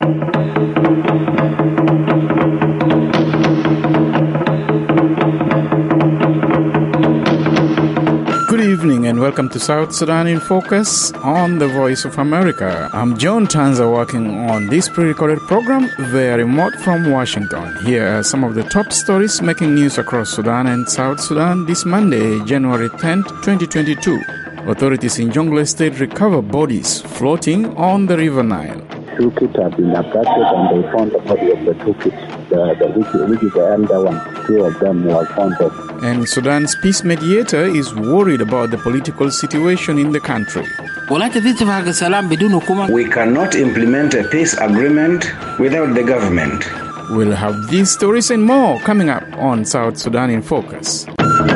Good evening and welcome to South Sudan in Focus on the Voice of America. I'm John Tanza working on this pre-recorded program via remote from Washington. Here are some of the top stories making news across Sudan and South Sudan this Monday, January 10th, 2022. Authorities in Jonglei State recover bodies floating on the River Nile. 2 kids have been abducted and they found the body of the 2 kids, which is the elder one. 2 of them were found dead. And Sudan's peace mediator is worried about the political situation in the country. We cannot implement a peace agreement without the government. We'll have these stories and more coming up on South Sudan in Focus.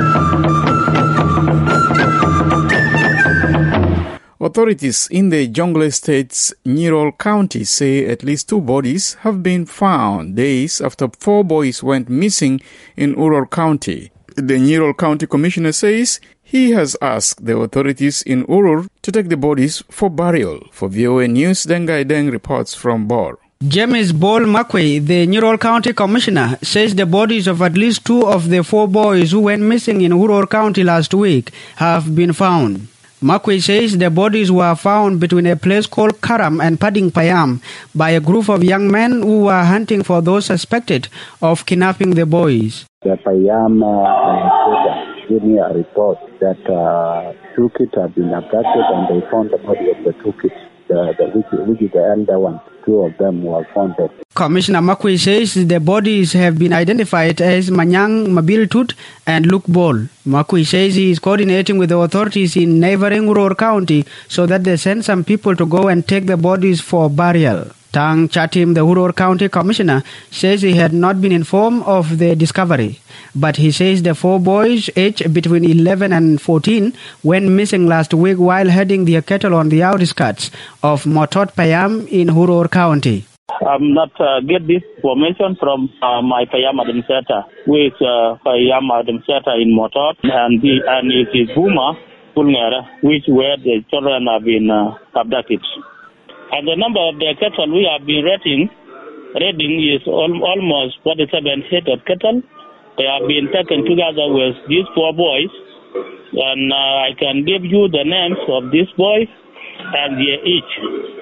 Authorities in the Jonglei State's Nyirol County say at least 2 bodies have been found days after 4 boys went missing in Uror County. The Nyirol County Commissioner says he has asked the authorities in Urur to take the bodies for burial. For VOA News, Dengai Deng reports from Bor. James Bol Makwe, the Nyirol County Commissioner, says the bodies of at least 2 of the 4 boys who went missing in Uror County last week have been found. Makwe says the bodies were found between a place called Karam and Pading Payam by a group of young men who were hunting for those suspected of kidnapping the boys. The Payam gave me a report that 2 kids have been abducted and they found the body of the 2 kids, which is the elder one. 2 of them were found dead. Commissioner Makwe says the bodies have been identified as Manyang Mabiltut and Luke Bol. Makwe says he is coordinating with the authorities in neighboring Uror County so that they send some people to go and take the bodies for burial. Tang Chatim, the Uror County Commissioner, says he had not been informed of the discovery. But he says the 4 boys, aged between 11 and 14, went missing last week while herding their cattle on the outskirts of Motot Payam in Uror County. I'm not get this information from my Payam administrator, who is Payam administrator in Motot, and it is Buma Pulngera, which where the children have been abducted. And the number of the cattle we have been raiding is almost 47 head of cattle. They have been taken together with these 4 boys, and I can give you the names of these boys and their age.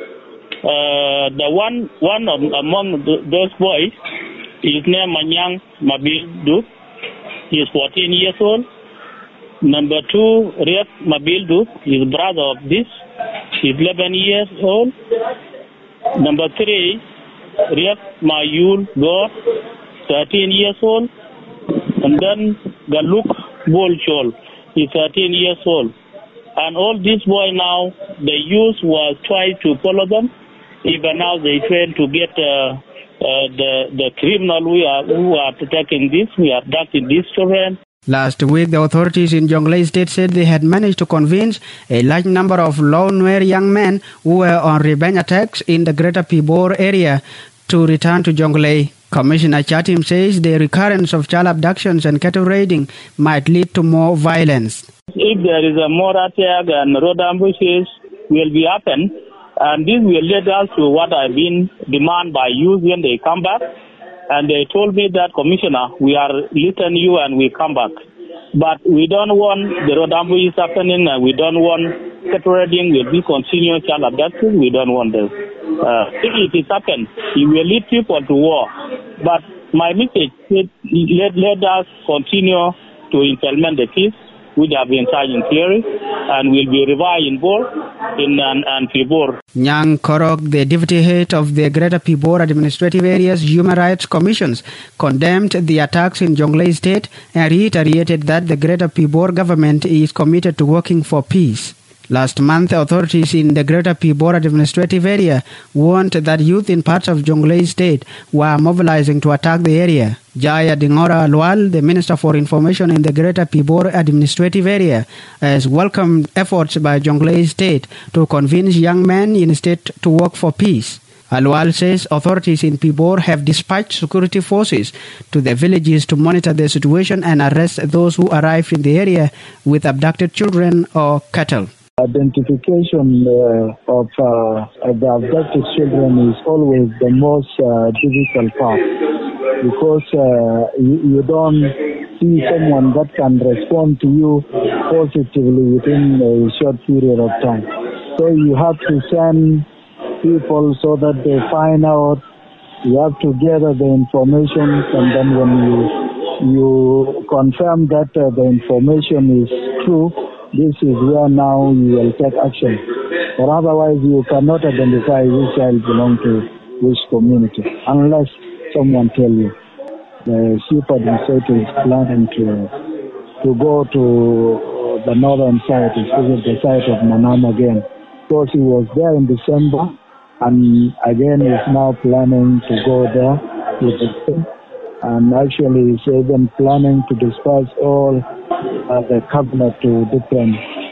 The one among those boys is named Manyang Mabil Duk. He is 14 years old. Number 2, Riek Mabil Duk, is brother of this. He is 11 years old. Number 3, Riek Mayul Gor, 13 years old. And then Galuk Bolchol is 13 years old. And all these boys now, the youth was trying to follow them. Even now they trying to get the criminal who are taking this, we are abducting these children. Last week, the authorities in Jonglei State said they had managed to convince a large number of Lone young men who were on revenge attacks in the Greater Pibor area to return to Jonglei. Commissioner Chatim says the recurrence of child abductions and cattle raiding might lead to more violence. If there is a more attack and road ambushes will be happen, and this will lead us to what I've been demanded by youth when they come back. And they told me that, Commissioner, we are listening to you and we come back. But we don't want the road ambushes happening, and we don't want cattle raiding will be continuing child abductions. We don't want this. If it is happened, it will lead people to war. But my message is let us continue to implement the peace which have been signed in theory and will be revived in Bor and Pibor. Nyang Korok, the deputy head of the Greater Pibor Administrative Area's Human Rights Commissions, condemned the attacks in Jonglei State and reiterated that the Greater Pibor government is committed to working for peace. Last month, authorities in the Greater Pibor Administrative Area warned that youth in parts of Jonglei State were mobilizing to attack the area. Jaya Dingora Alwal, the Minister for Information in the Greater Pibor Administrative Area, has welcomed efforts by Jonglei State to convince young men in the state to work for peace. Alwal says authorities in Pibor have dispatched security forces to the villages to monitor the situation and arrest those who arrived in the area with abducted children or cattle. Identification of the abducted children is always the most difficult part, because you don't see someone that can respond to you positively within a short period of time. So you have to send people so that they find out. You have to gather the information, and then when you confirm that the information is true, this is where now you will take action. Or otherwise you cannot identify which child belongs to which community unless someone tell you. The chief administrator is planning to go to the northern side, to visit the site of Manam again, because he was there in December, and again is now planning to go there with the team. And actually he's even planning to disperse all the cabinet to different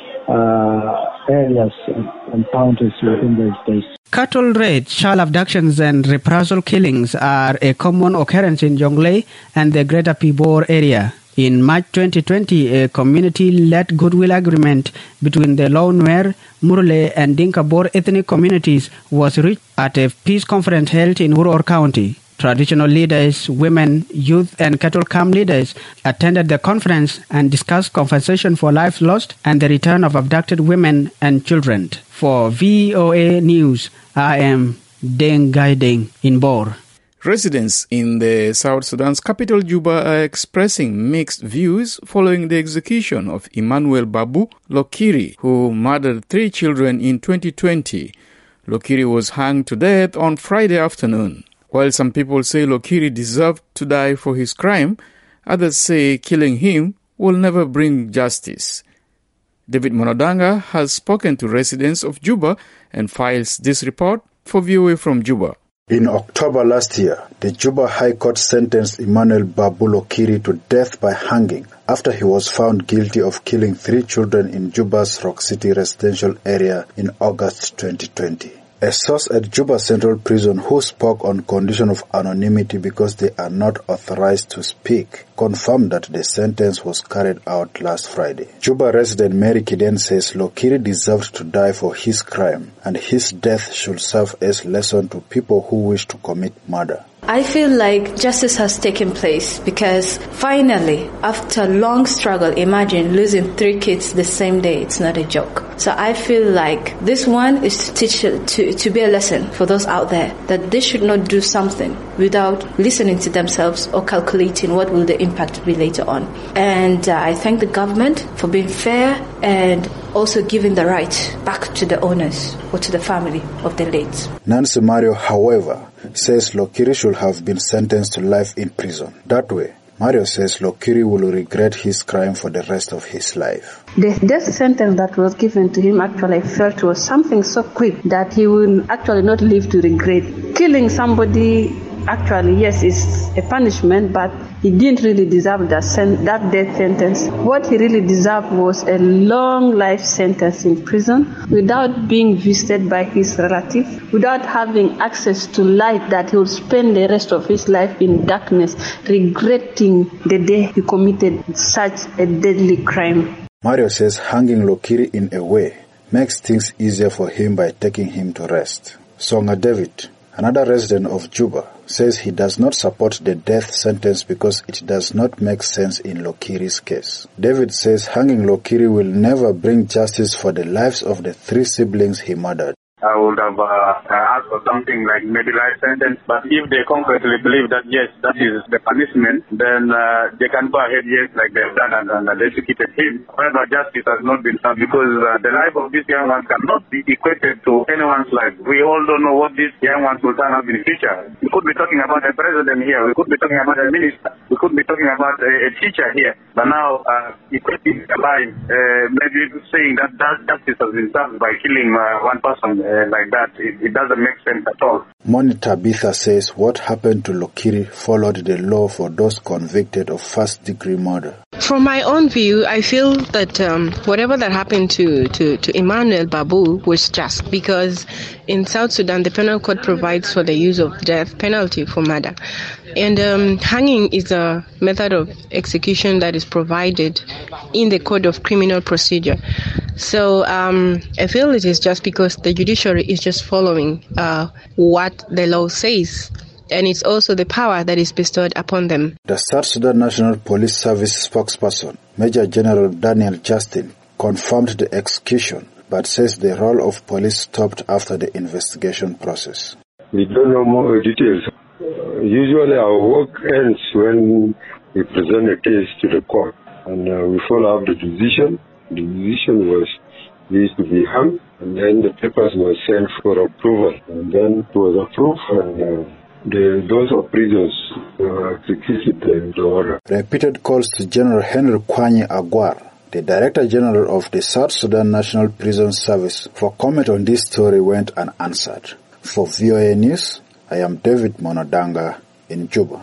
areas and counties within the states. Cattle raids, child abductions and reprisal killings are a common occurrence in Jonglei and the Greater Pibor area. In March 2020, a community-led goodwill agreement between the Lau Nuer, Murle and Dinka Bor ethnic communities was reached at a peace conference held in Uror County. Traditional leaders, women, youth and cattle camp leaders attended the conference and discussed compensation for lives lost and the return of abducted women and children. For VOA News, I am Deng Gai Deng in Bor. Residents in the South Sudan's capital, Juba, are expressing mixed views following the execution of Emmanuel Babu Lokiri, who murdered 3 children in 2020. Lokiri was hanged to death on Friday afternoon. While some people say Lokiri deserved to die for his crime, others say killing him will never bring justice. David Monodanga has spoken to residents of Juba and files this report for VOA from Juba. In October last year, the Juba High Court sentenced Emmanuel Babu Lokiri to death by hanging after he was found guilty of killing 3 children in Juba's Rock City residential area in August 2020. A source at Juba Central Prison who spoke on condition of anonymity because they are not authorized to speak confirmed that the sentence was carried out last Friday. Juba resident Mary Kiden says Lokiri deserved to die for his crime and his death should serve as lesson to people who wish to commit murder. I feel like justice has taken place because finally, after long struggle, imagine losing 3 kids the same day. It's not a joke. So I feel like this one is to teach, to be a lesson for those out there that they should not do something without listening to themselves or calculating what will the impact be later on. And I thank the government for being fair and also giving the right back to the owners or to the family of the late. Nancy Mario, however, says Lokiri should have been sentenced to life in prison. That way, Mario says Lokiri will regret his crime for the rest of his life. The death sentence that was given to him actually I felt was something so quick that he will actually not live to regret. Killing somebody actually, yes, is a punishment, but he didn't really deserve that death sentence. What he really deserved was a long life sentence in prison without being visited by his relative, without having access to light that he will spend the rest of his life in darkness, regretting the day he committed such a deadly crime. Mario says hanging Lokiri in a way makes things easier for him by taking him to rest. Songa David, another resident of Juba, says he does not support the death sentence because it does not make sense in Lokiri's case. David says hanging Lokiri will never bring justice for the lives of the 3 siblings he murdered. I would have asked for something like maybe life sentence, but if they concretely believe that yes, that is the punishment, then they can go ahead, yes, like they've done and executed him. However, justice has not been done because the life of these young ones cannot be equated to anyone's life. We all don't know what these young ones will turn up in the future. We could be talking about a president here, we could be talking about a minister, we could be talking about a teacher here, but now equating a life, maybe saying that justice has been served by killing one person like that, it doesn't make sense at all. Moni Tabitha says what happened to Lokiri followed the law for those convicted of first-degree murder. From my own view, I feel that whatever that happened to Emmanuel Babu was just, because in South Sudan, the penal code provides for the use of death penalty for murder. And hanging is a method of execution that is provided in the Code of Criminal Procedure. So I feel it is just because the judiciary is just following what the law says. And it's also the power that is bestowed upon them. The South Sudan National Police Service spokesperson, Major General Daniel Justin, confirmed the execution, but says the role of police stopped after the investigation process. We don't know more details. Usually our work ends when we present a case to the court, and we follow up the decision. The decision was these to be hung, and then the papers were sent for approval, and then it was approved, and those of prisons executed the order. Repeated calls to General Henry Kwanye Agwar, the Director General of the South Sudan National Prison Service, for comment on this story went unanswered. For VOA News, I am David Monodanga in Juba.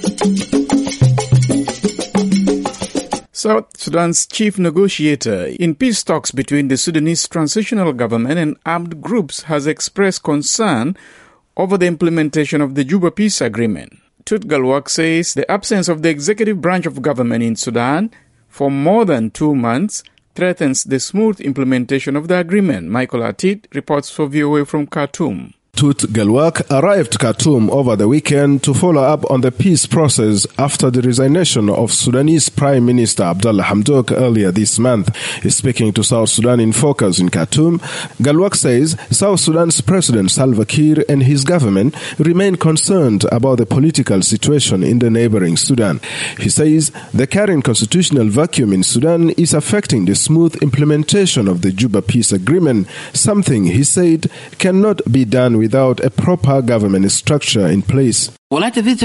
South Sudan's chief negotiator in peace talks between the Sudanese transitional government and armed groups has expressed concern over the implementation of the Juba Peace Agreement. Tut Galwak says the absence of the executive branch of government in Sudan for more than 2 months threatens the smooth implementation of the agreement. Michael Atit reports for VOA from Khartoum. Tut Galwak arrived Khartoum over the weekend to follow up on the peace process after the resignation of Sudanese Prime Minister Abdallah Hamdok earlier this month. Speaking to South Sudan in Focus in Khartoum, Galwak says South Sudan's President Salva Kiir and his government remain concerned about the political situation in the neighboring Sudan. He says the current constitutional vacuum in Sudan is affecting the smooth implementation of the Juba Peace Agreement, something he said cannot be done without a proper government structure in place. We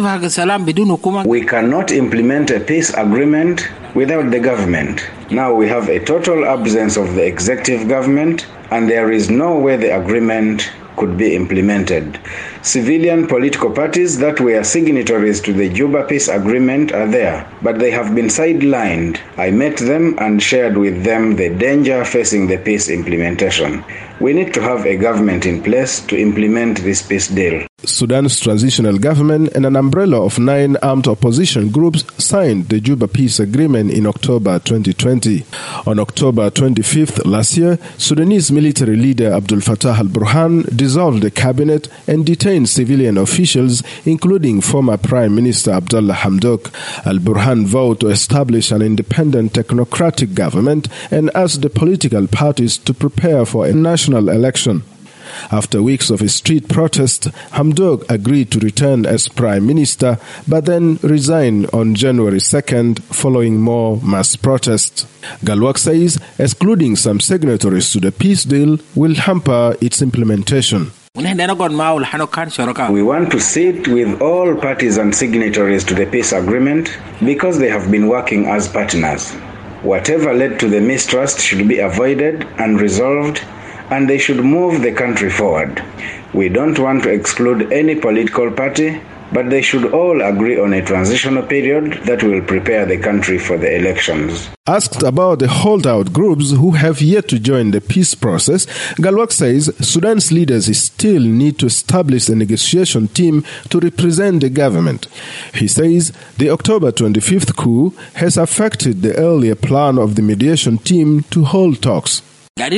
cannot implement a peace agreement without the government. Now we have a total absence of the executive government, and there is no way the agreement could be implemented. Civilian political parties that were signatories to the Juba Peace Agreement are there, but they have been sidelined. I met them and shared with them the danger facing the peace implementation. We need to have a government in place to implement this peace deal. Sudan's transitional government and an umbrella of 9 armed opposition groups signed the Juba Peace Agreement in October 2020. On October 25th last year, Sudanese military leader Abdel Fattah al-Burhan dissolved the cabinet and detained civilian officials, including former Prime Minister Abdallah Hamdok. Al-Burhan vowed to establish an independent technocratic government and asked the political parties to prepare for a national election. After weeks of a street protest, Hamdok agreed to return as Prime Minister, but then resigned on January 2nd following more mass protests. Galwak says excluding some signatories to the peace deal will hamper its implementation. We want to sit with all parties and signatories to the peace agreement because they have been working as partners. Whatever led to the mistrust should be avoided and resolved, and they should move the country forward. We don't want to exclude any political party, but they should all agree on a transitional period that will prepare the country for the elections. Asked about the holdout groups who have yet to join the peace process, Galwak says Sudan's leaders still need to establish a negotiation team to represent the government. He says the October 25th coup has affected the earlier plan of the mediation team to hold talks. The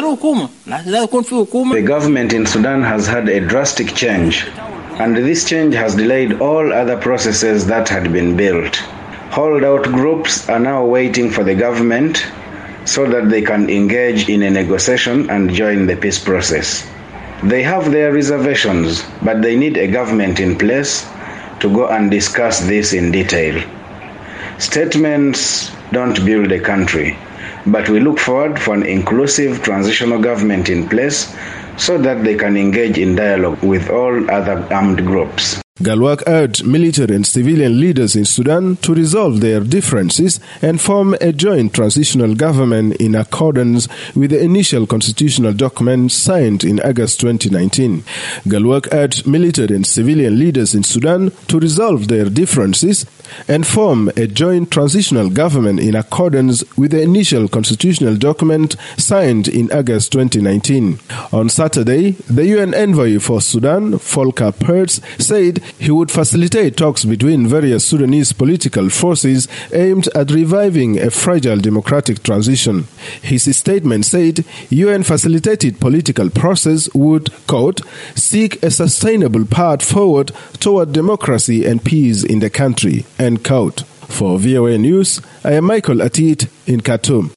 government in Sudan has had a drastic change, and this change has delayed all other processes that had been built. Holdout groups are now waiting for the government so that they can engage in a negotiation and join the peace process. They have their reservations, but they need a government in place to go and discuss this in detail. Statements don't build a country, but we look forward for an inclusive transitional government in place so that they can engage in dialogue with all other armed groups. Galwak urged military and civilian leaders in Sudan to resolve their differences and form a joint transitional government in accordance with the initial constitutional document signed in August 2019. Galwak urged military and civilian leaders in Sudan to resolve their differences and form a joint transitional government in accordance with the initial constitutional document signed in August 2019. On Saturday, the UN envoy for Sudan, Volker Perthes, said he would facilitate talks between various Sudanese political forces aimed at reviving a fragile democratic transition. His statement said UN-facilitated political process would, quote, seek a sustainable path forward toward democracy and peace in the country, end quote. For VOA News, I am Michael Atit in Khartoum.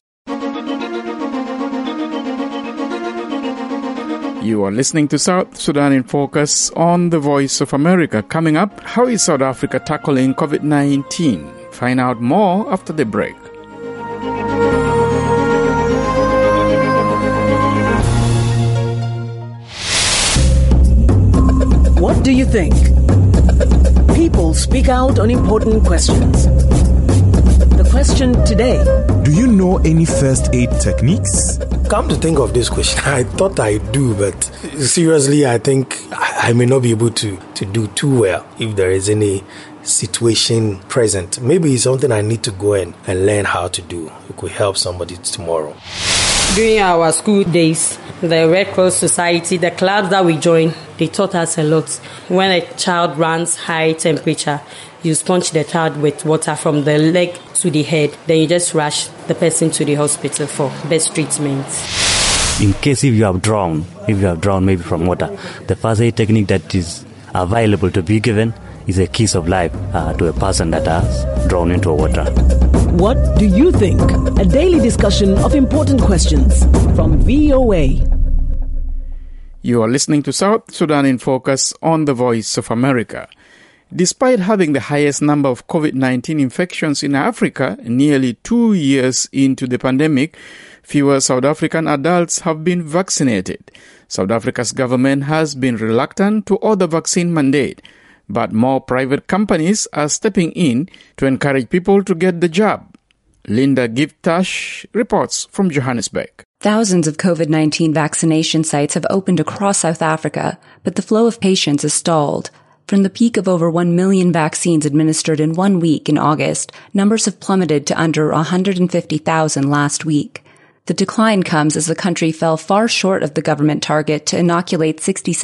You are listening to South Sudan in Focus on the Voice of America. Coming up, how is South Africa tackling COVID-19? Find out more after the break. What do you think? People speak out on important questions. The question today: do you know any first aid techniques? Come to think of this question, I thought I do, but seriously, I think I may not be able to do too well if there is any situation present. Maybe it's something I need to go and learn how to do. It could help somebody tomorrow. During our school days, the Red Cross Society, the clubs that we joined, they taught us a lot. When a child runs high temperature, you sponge the child with water from the leg to the head. Then you just rush the person to the hospital for best treatment. In case if you have drowned maybe from water, the first aid technique that is available to be given is a kiss of life to a person that has drowned into water. What do you think? A daily discussion of important questions from VOA. You are listening to South Sudan in Focus on the Voice of America. Despite having the highest number of COVID-19 infections in Africa, nearly 2 years into the pandemic, fewer South African adults have been vaccinated. South Africa's government has been reluctant to order vaccine mandate, but more private companies are stepping in to encourage people to get the jab. Linda Giftash reports from Johannesburg. Thousands of COVID-19 vaccination sites have opened across South Africa, but the flow of patients has stalled. From the peak of over 1 million vaccines administered in 1 week in August, numbers have plummeted to under 150,000 last week. The decline comes as the country fell far short of the government target to inoculate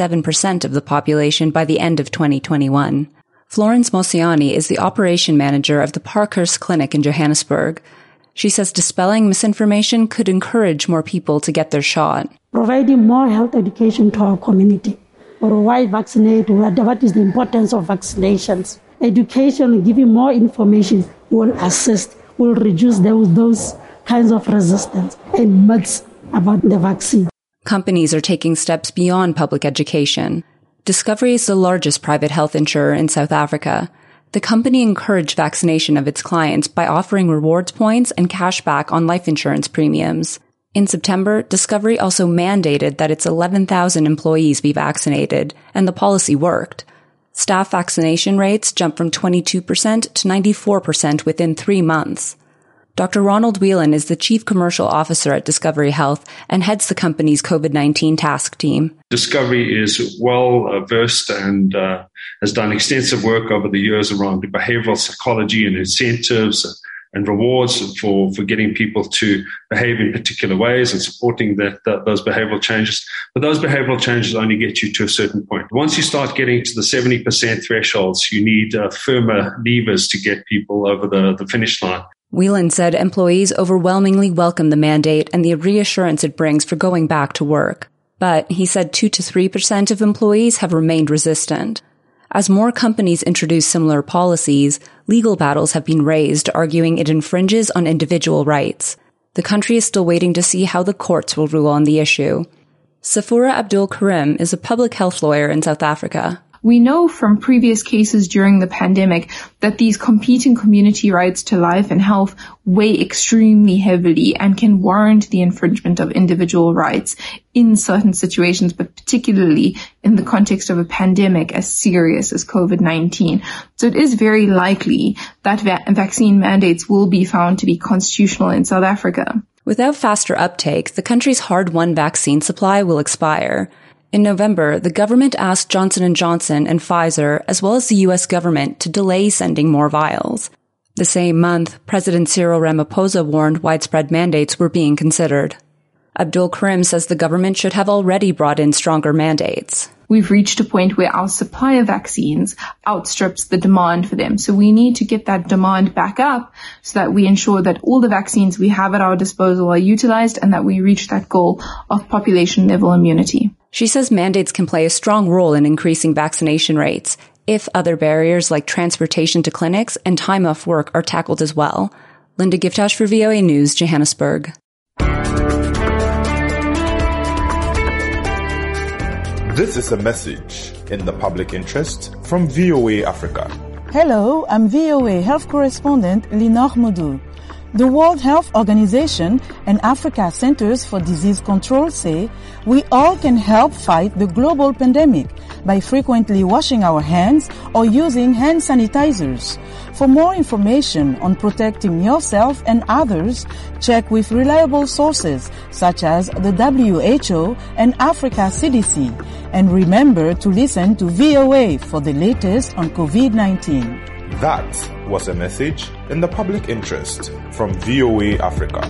67% of the population by the end of 2021. Florence Mosiani is the operation manager of the Parkhurst Clinic in Johannesburg. She says dispelling misinformation could encourage more people to get their shot. Providing more health education to our community, or why vaccinate, what is the importance of vaccinations. Education, giving more information will assist, will reduce those kinds of resistance and myths about the vaccine. Companies are taking steps beyond public education. Discovery is the largest private health insurer in South Africa. The company encouraged vaccination of its clients by offering rewards points and cash back on life insurance premiums. In September, Discovery also mandated that its 11,000 employees be vaccinated, and the policy worked. Staff vaccination rates jumped from 22% to 94% within 3 months. Dr. Ronald Whelan is the Chief Commercial Officer at Discovery Health and heads the company's COVID-19 task team. Discovery is well versed and has done extensive work over the years around behavioral psychology and incentives and rewards for getting people to behave in particular ways and supporting those behavioral changes. But those behavioral changes only get you to a certain point. Once you start getting to the 70% thresholds, you need firmer levers to get people over the finish line. Whelan said employees overwhelmingly welcome the mandate and the reassurance it brings for going back to work. But he said 2 to 3% of employees have remained resistant. As more companies introduce similar policies, legal battles have been raised arguing it infringes on individual rights. The country is still waiting to see how the courts will rule on the issue. Safura Abdul Karim is a public health lawyer in South Africa. We know from previous cases during the pandemic that these competing community rights to life and health weigh extremely heavily and can warrant the infringement of individual rights in certain situations, but particularly in the context of a pandemic as serious as COVID-19. So it is very likely that vaccine mandates will be found to be constitutional in South Africa. Without faster uptake, the country's hard-won vaccine supply will expire. In November, the government asked Johnson & Johnson and Pfizer, as well as the U.S. government, to delay sending more vials. The same month, President Cyril Ramaphosa warned widespread mandates were being considered. Abdul Karim says the government should have already brought in stronger mandates. We've reached a point where our supply of vaccines outstrips the demand for them. So we need to get that demand back up so that we ensure that all the vaccines we have at our disposal are utilized and that we reach that goal of population-level immunity. She says mandates can play a strong role in increasing vaccination rates if other barriers like transportation to clinics and time off work are tackled as well. Linda Giftash for VOA News, Johannesburg. This is a message in the public interest from VOA Africa. Hello, I'm VOA Health Correspondent Linor Moudou. The World Health Organization and Africa Centers for Disease Control say we all can help fight the global pandemic by frequently washing our hands or using hand sanitizers. For more information on protecting yourself and others, check with reliable sources such as the WHO and Africa CDC. And remember to listen to VOA for the latest on COVID-19. That was a message in the public interest from VOA Africa.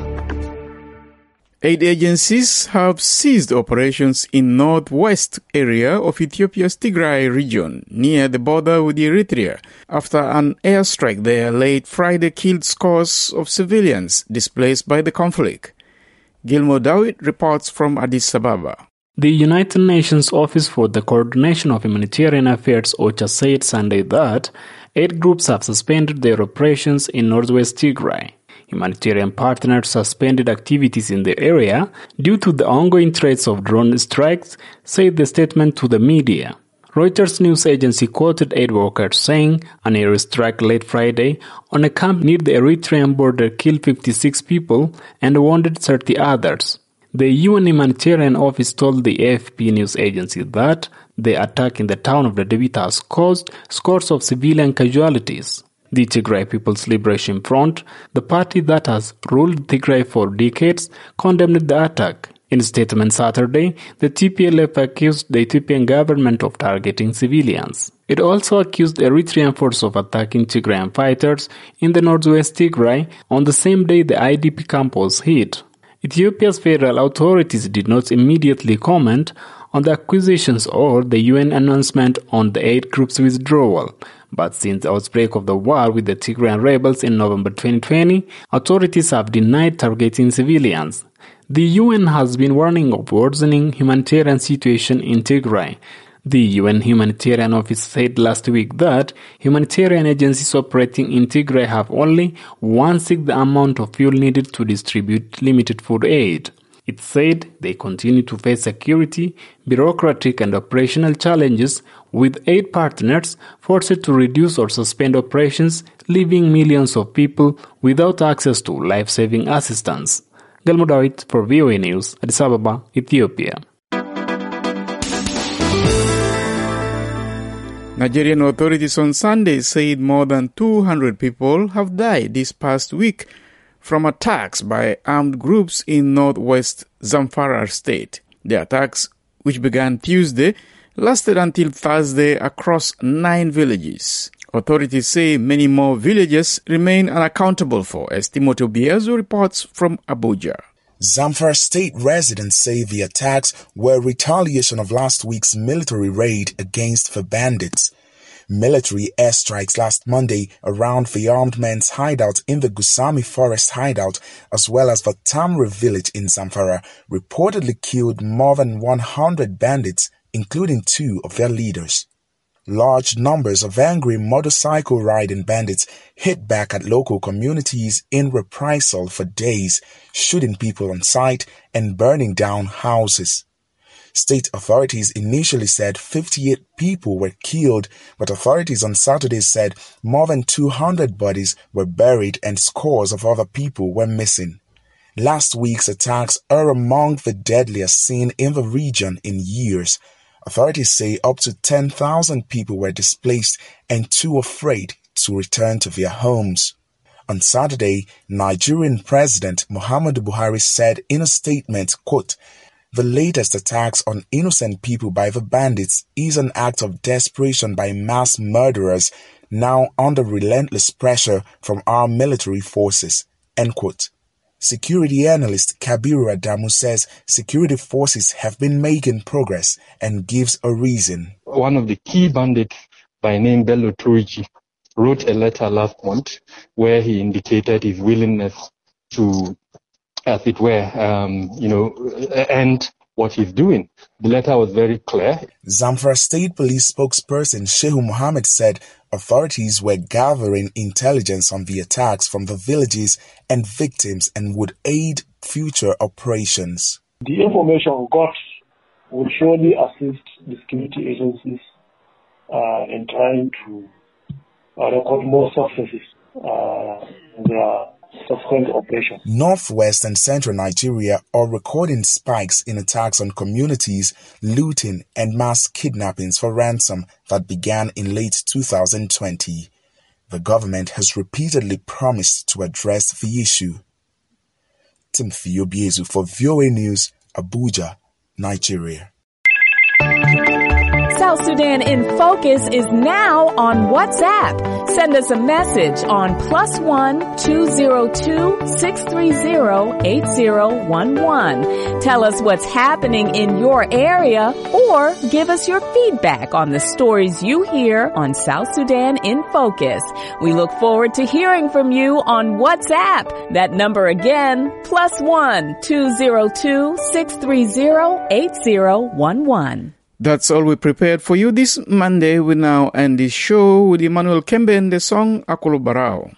Aid agencies have ceased operations in northwest area of Ethiopia's Tigray region near the border with Eritrea after an airstrike there late Friday killed scores of civilians displaced by the conflict. Gilmo Dawit reports from Addis Ababa. The United Nations Office for the Coordination of Humanitarian Affairs OCHA said Sunday that 8 groups have suspended their operations in northwest Tigray. Humanitarian partners suspended activities in the area due to the ongoing threats of drone strikes, said the statement to the media. Reuters news agency quoted aid workers saying an airstrike late Friday on a camp near the Eritrean border killed 56 people and wounded 30 others. The UN Humanitarian Office told the AFP news agency that the attack in the town of Dadebita has caused scores of civilian casualties. The Tigray People's Liberation Front, the party that has ruled Tigray for decades, condemned the attack. In a statement Saturday, the TPLF accused the Ethiopian government of targeting civilians. It also accused the Eritrean force of attacking Tigrayan fighters in the northwest Tigray on the same day the IDP camp was hit. Ethiopia's federal authorities did not immediately comment on the accusations or the UN announcement on the 8 groups' withdrawal. But since the outbreak of the war with the Tigrayan rebels in November 2020, authorities have denied targeting civilians. The UN has been warning of worsening humanitarian situation in Tigray. The UN Humanitarian Office said last week that humanitarian agencies operating in Tigray have only 1/6 the amount of fuel needed to distribute limited food aid. It said they continue to face security, bureaucratic and operational challenges, with aid partners forced to reduce or suspend operations, leaving millions of people without access to life-saving assistance. Galmo Dawit for VOA News, Addis Ababa, Ethiopia. Nigerian authorities on Sunday said more than 200 people have died this past week from attacks by armed groups in northwest Zamfara state. The attacks, which began Tuesday, lasted until Thursday across 9 villages. Authorities say many more villages remain unaccountable for, as Timothy Obiezu reports from Abuja. Zamfara state residents say the attacks were retaliation of last week's military raid against the bandits. Military airstrikes last Monday around the armed men's hideout in the Gusami forest hideout, as well as the Tamre village in Zamfara, reportedly killed more than 100 bandits, including 2 of their leaders. Large numbers of angry motorcycle-riding bandits hit back at local communities in reprisal for days, shooting people on sight and burning down houses. State authorities initially said 58 people were killed, but authorities on Saturday said more than 200 bodies were buried and scores of other people were missing. Last week's attacks are among the deadliest seen in the region in years. Authorities say up to 10,000 people were displaced and too afraid to return to their homes. On Saturday, Nigerian President Muhammadu Buhari said in a statement, quote, "The latest attacks on innocent people by the bandits is an act of desperation by mass murderers now under relentless pressure from our military forces." End quote. Security analyst Kabiru Adamu says security forces have been making progress and gives a reason. One of the key bandits by name Bello Turji wrote a letter last month where he indicated his willingness to, as it were, end what he's doing. The letter was very clear. Zamfara State Police spokesperson Shehu Mohammed said authorities were gathering intelligence on the attacks from the villages and victims and would aid future operations. The information got will surely assist the security agencies in trying to record more successes in their subsequent operations. Northwest and central Nigeria are recording spikes in attacks on communities, looting and mass kidnappings for ransom that began in late 2020. The government has repeatedly promised to address the issue. Timothy Obiezu for VOA News, Abuja, Nigeria. South Sudan in Focus is now on WhatsApp. Send us a message on +1 202 630 8011. Tell us what's happening in your area or give us your feedback on the stories you hear on South Sudan in Focus. We look forward to hearing from you on WhatsApp. That number again, +1 202 630 8011. That's all we prepared for you this Monday. We now end this show with Emmanuel Kembe and the song Akulu Barao.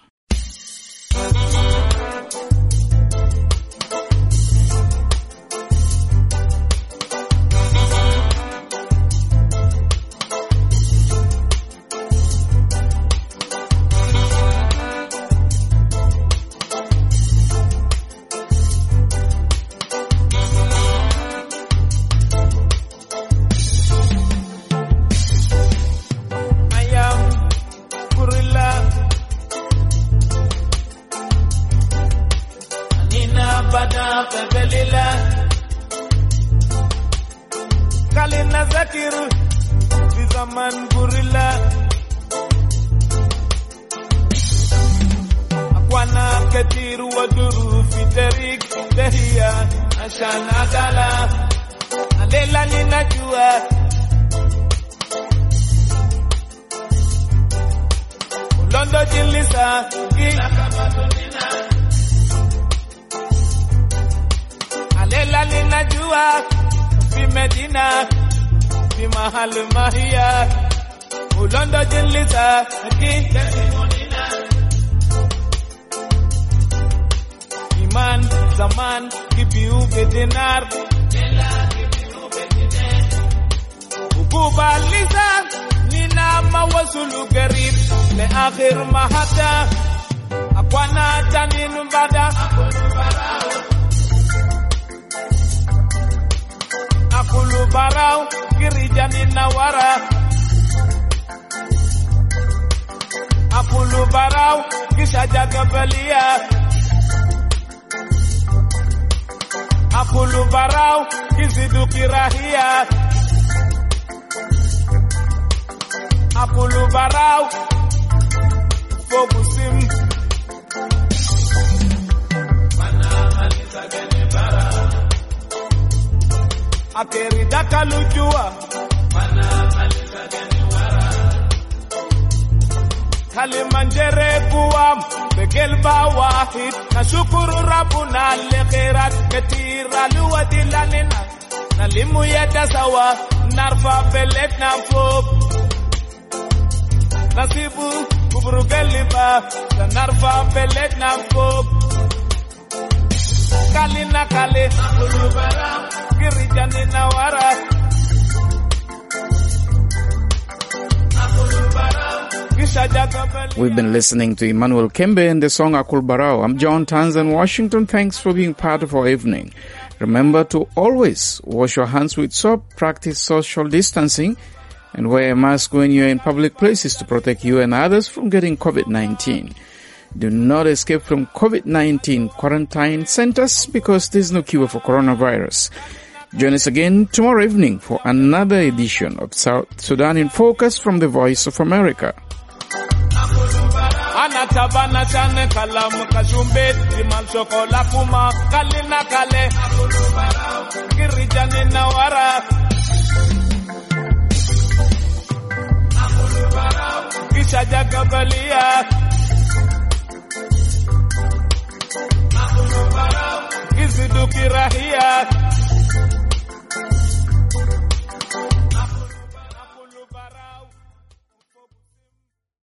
kalina kale akulubara girijani na wara. We've been listening to Emmanuel Kembe and the song Akul Barao. I'm John Tanza in Washington. Thanks for being part of our evening. Remember to always wash your hands with soap, practice social distancing, and wear a mask when you're in public places to protect you and others from getting COVID-19. Do not escape from COVID-19 quarantine centers because there's no cure for coronavirus. Join us again tomorrow evening for another edition of South Sudan in Focus from the Voice of America. Anatabana chane kalamu kashumbe timal chokola kuma kalina kale girijani na wara kisha jagabalia kizidu kirahia